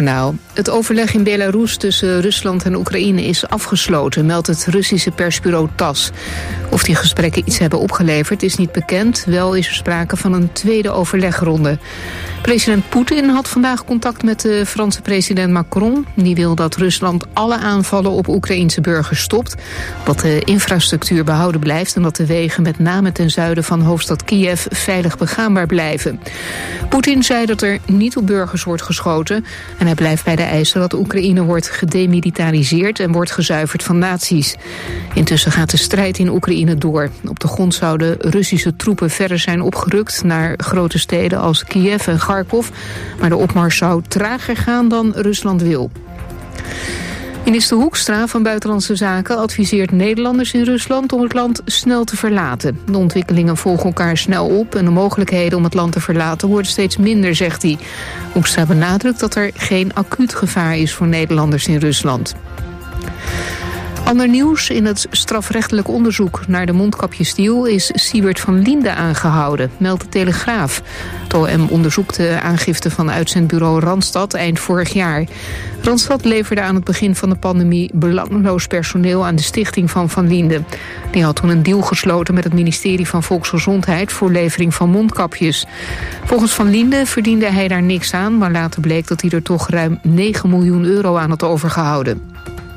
NOS-journaal. Het overleg in Belarus tussen Rusland en Oekraïne is afgesloten, meldt het Russische persbureau TASS. Of die gesprekken iets hebben opgeleverd is niet bekend. Wel is er sprake van een tweede overlegronde. President Poetin had vandaag contact met de Franse president Macron. Die wil dat Rusland alle aanvallen op Oekraïense burgers stopt, dat de infrastructuur behouden blijft en dat de wegen met name ten zuiden van hoofdstad Kiev veilig begaanbaar blijven. Poetin zei dat er niet op burgers wordt geschoten en hij blijft bij de eisen dat Oekraïne wordt gedemilitariseerd en wordt gezuiverd van nazi's. Intussen gaat de strijd in Oekraïne door. Op de grond zouden Russische troepen verder zijn opgerukt naar grote steden als Kiev en Kharkov, maar de opmars zou trager gaan dan Rusland wil. Minister Hoekstra van Buitenlandse Zaken adviseert Nederlanders in Rusland om het land snel te verlaten. De ontwikkelingen volgen elkaar snel op en de mogelijkheden om het land te verlaten worden steeds minder, zegt hij. Hoekstra benadrukt dat er geen acuut gevaar is voor Nederlanders in Rusland. Ander nieuws: in het strafrechtelijk onderzoek naar de mondkapjesdeal is Siewert van Liende aangehouden, meldt de Telegraaf. Het OM onderzoekt de aangifte van uitzendbureau Randstad eind vorig jaar. Randstad leverde aan het begin van de pandemie belangeloos personeel aan de stichting van Van Liende. Die had toen een deal gesloten met het ministerie van Volksgezondheid voor levering van mondkapjes. Volgens Van Liende verdiende hij daar niks aan, maar later bleek dat hij er toch ruim 9 miljoen euro aan had overgehouden.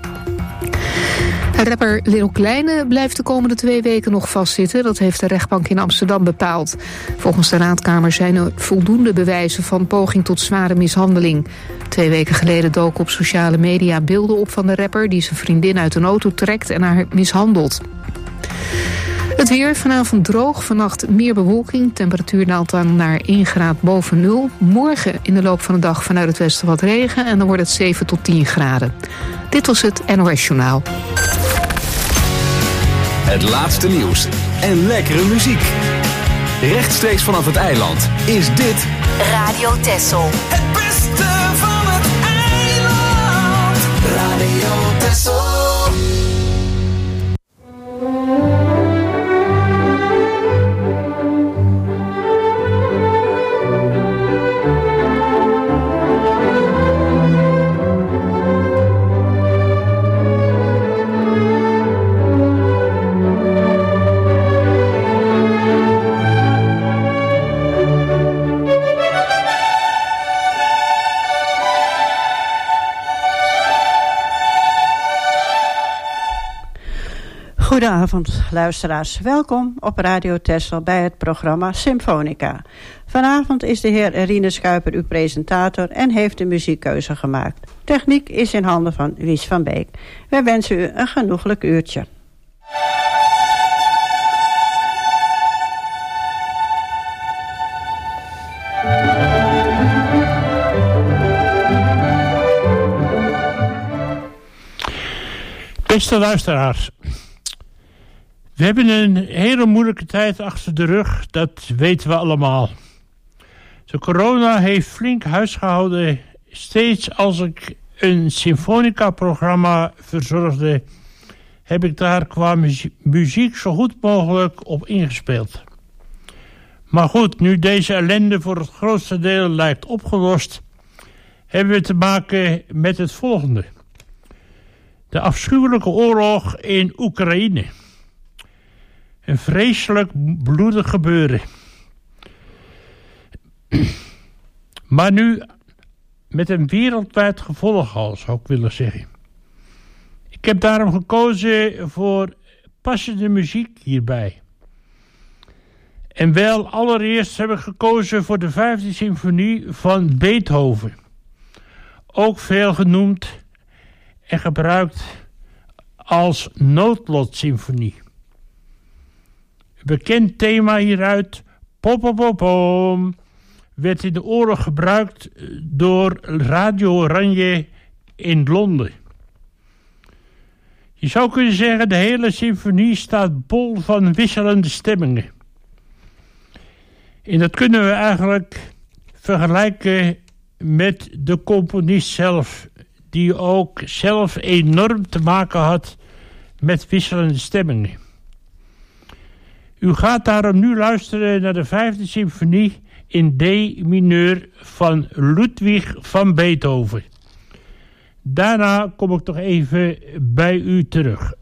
Rapper Lil Kleine blijft de komende 2 weken nog vastzitten. Dat heeft de rechtbank in Amsterdam bepaald. Volgens de raadkamer zijn er voldoende bewijzen van poging tot zware mishandeling. 2 weken geleden doken op sociale media beelden op van de rapper die zijn vriendin uit een auto trekt en haar mishandelt. Het weer, vanavond droog, vannacht meer bewolking. Temperatuur daalt dan naar 1 graad boven nul. Morgen in de loop van de dag vanuit het westen wat regen en dan wordt het 7 tot 10 graden. Dit was het NOS-journaal. Het laatste nieuws en lekkere muziek. Rechtstreeks vanaf het eiland is dit Radio Texel. Het beste van het eiland. Radio Texel. Goedenavond luisteraars, welkom op Radio Texel bij het programma Symfonica. Vanavond is de heer Rinus Kuiper uw presentator en heeft de muziekkeuze gemaakt. Techniek is in handen van Wies van Beek. Wij wensen u een genoeglijk uurtje. Beste luisteraars, we hebben een hele moeilijke tijd achter de rug, dat weten we allemaal. De corona heeft flink huisgehouden. Steeds als ik een symfonica-programma verzorgde, heb ik daar qua muziek zo goed mogelijk op ingespeeld. Maar goed, nu deze ellende voor het grootste deel lijkt opgelost, hebben we te maken met het volgende. De afschuwelijke oorlog in Oekraïne. Een vreselijk bloedig gebeuren. Maar nu met een wereldwijd gevolg al, zou ik willen zeggen. Ik heb daarom gekozen voor passende muziek hierbij. En wel allereerst heb ik gekozen voor de 5e symfonie van Beethoven. Ook veel genoemd en gebruikt als noodlotsymfonie. Een bekend thema hieruit, Pom, werd in de oorlog gebruikt door Radio Oranje in Londen. Je zou kunnen zeggen, de hele symfonie staat bol van wisselende stemmingen. En dat kunnen we eigenlijk vergelijken met de componist zelf, die ook zelf enorm te maken had met wisselende stemmingen. U gaat daarom nu luisteren naar de 5e symfonie in D mineur van Ludwig van Beethoven. Daarna kom ik toch even bij u terug.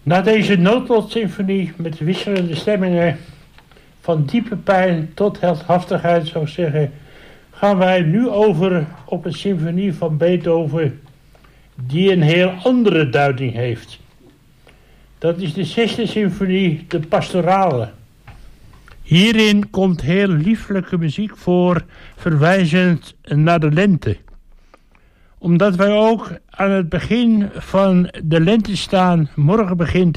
Na deze noodlotsymfonie met wisselende stemmingen, van diepe pijn tot heldhaftigheid zou ik zeggen, gaan wij nu over op een symfonie van Beethoven die een heel andere duiding heeft. Dat is de 6e symfonie, de pastorale. Hierin komt heel lieflijke muziek voor, verwijzend naar de lente. Omdat wij ook aan het begin van de lente staan, morgen begint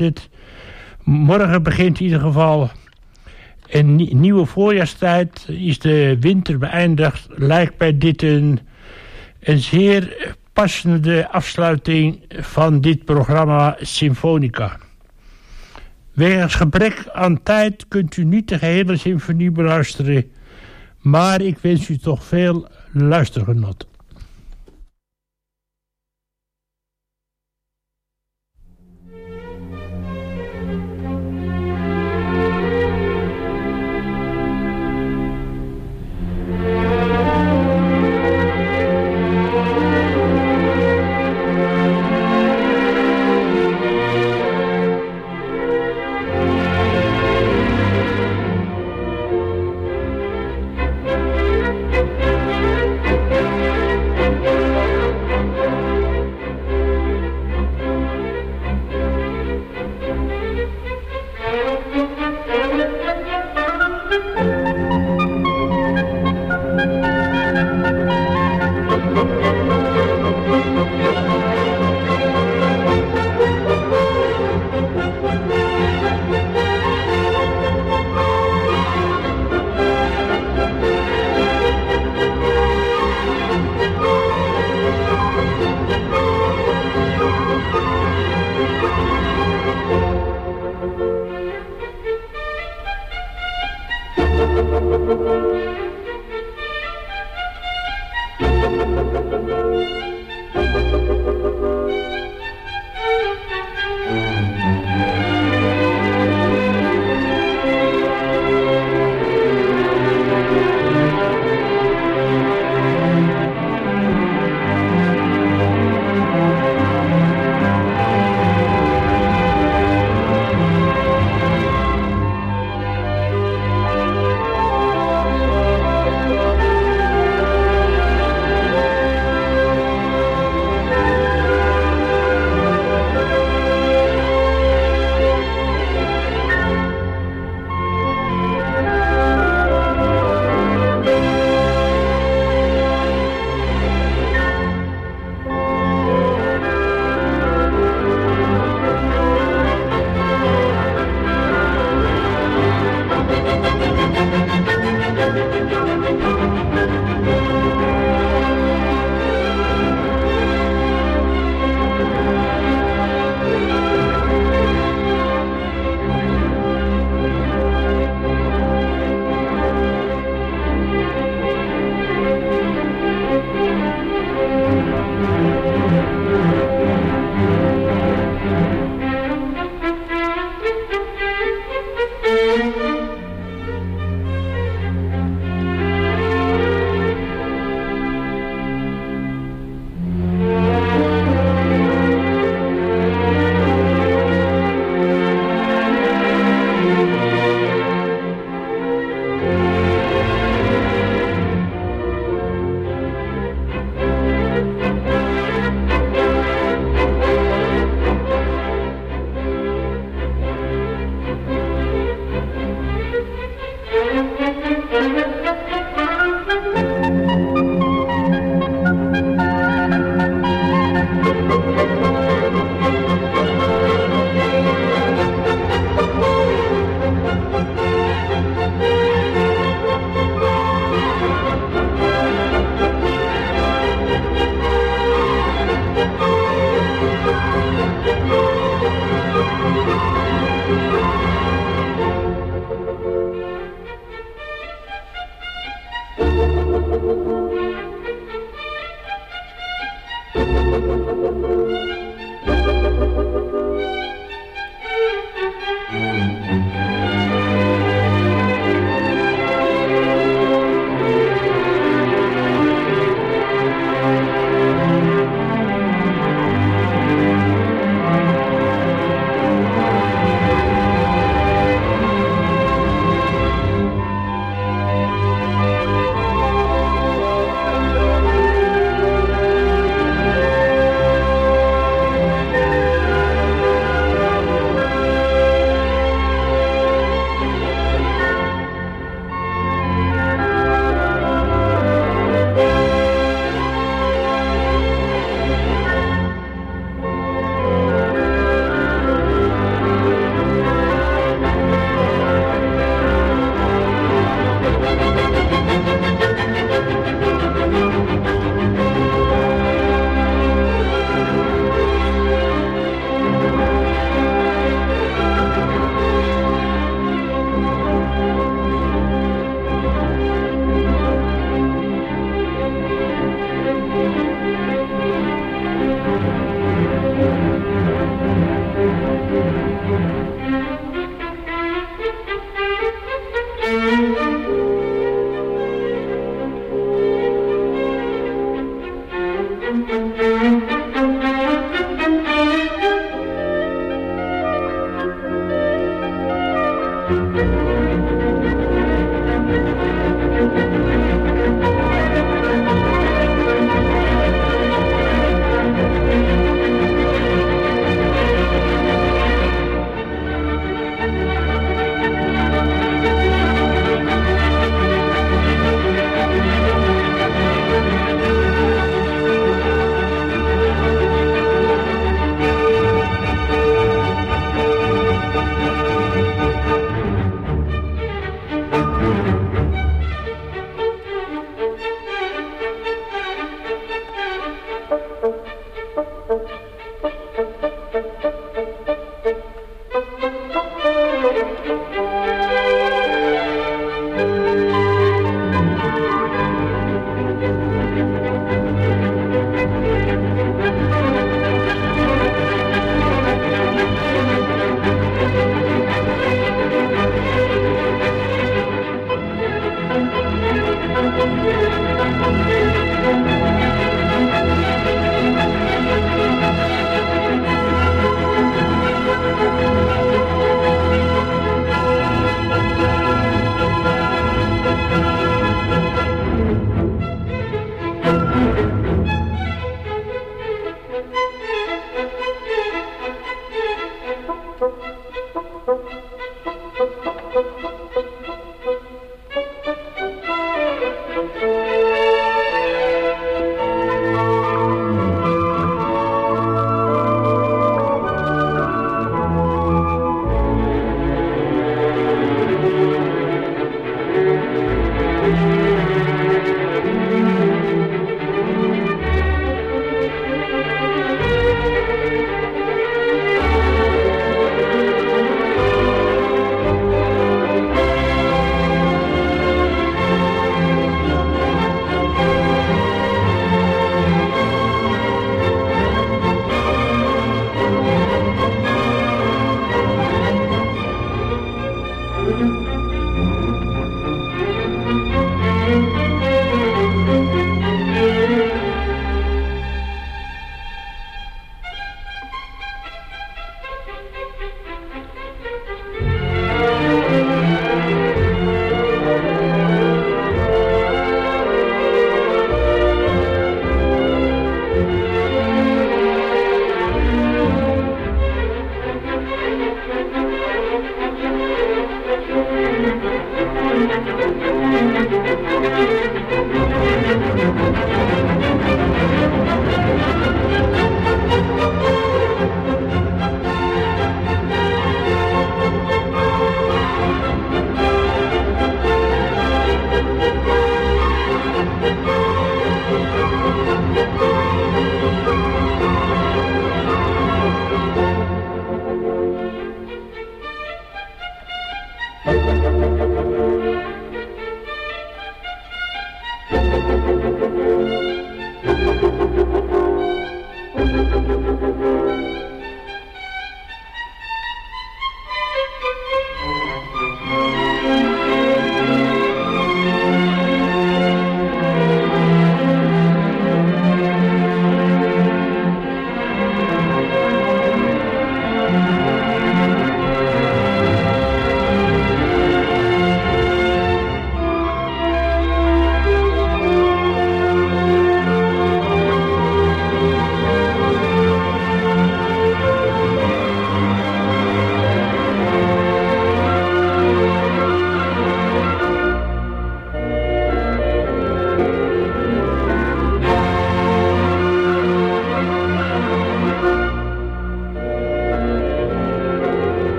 in ieder geval een nieuwe voorjaarstijd, is de winter beëindigd, lijkt mij dit een zeer passende afsluiting van dit programma Symfonica. Wegens gebrek aan tijd kunt u niet de gehele symfonie beluisteren, maar ik wens u toch veel luistergenot.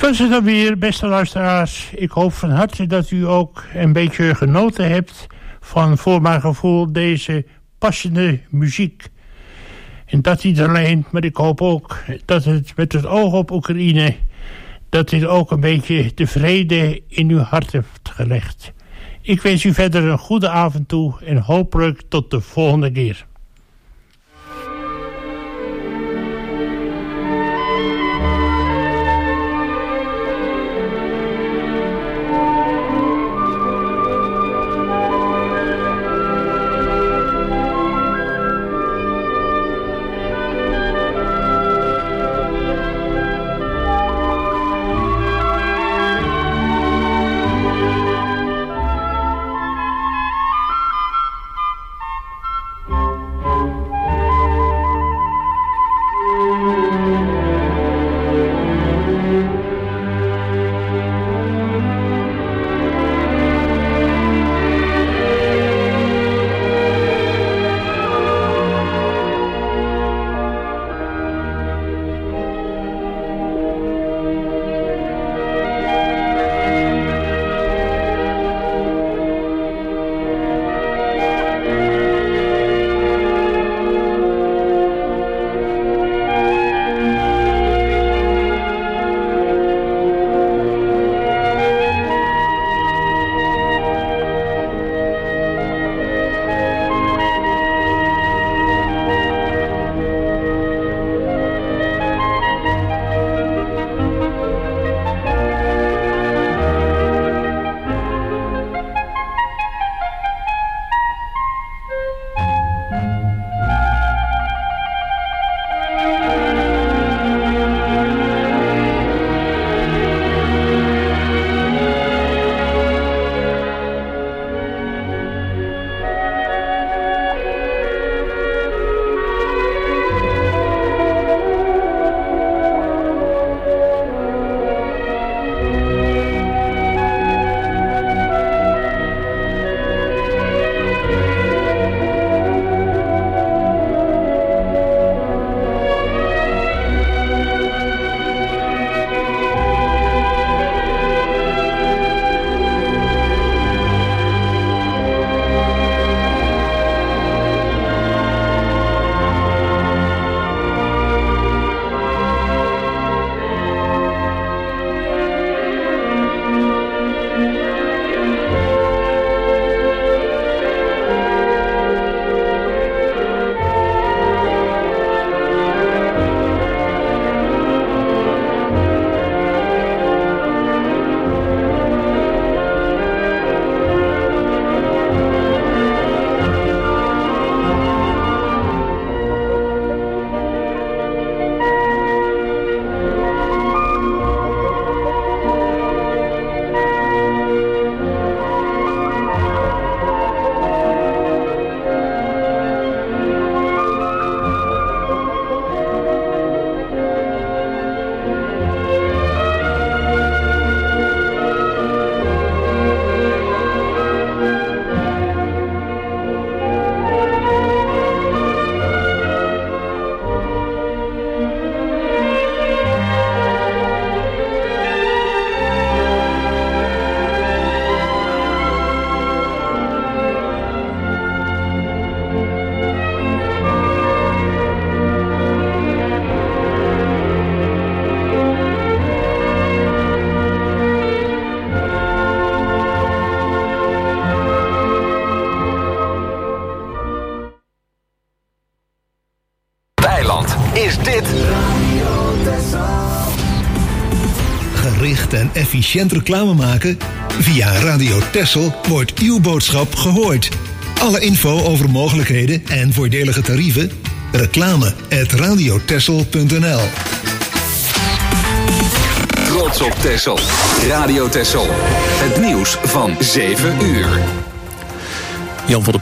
Dat is het dan weer, beste luisteraars. Ik hoop van harte dat u ook een beetje genoten hebt van, voor mijn gevoel, deze passende muziek. En dat niet alleen, maar ik hoop ook dat het met het oog op Oekraïne, dat dit ook een beetje de vrede in uw hart heeft gelegd. Ik wens u verder een goede avond toe en hopelijk tot de volgende keer. is dit gericht en efficiënt reclame maken? Via Radio Texel wordt uw boodschap gehoord. Alle info over mogelijkheden en voordelige tarieven? reclame@radiotexel.nl. Trots op Texel. Radio Texel. Het nieuws van 7 uur. Jan van der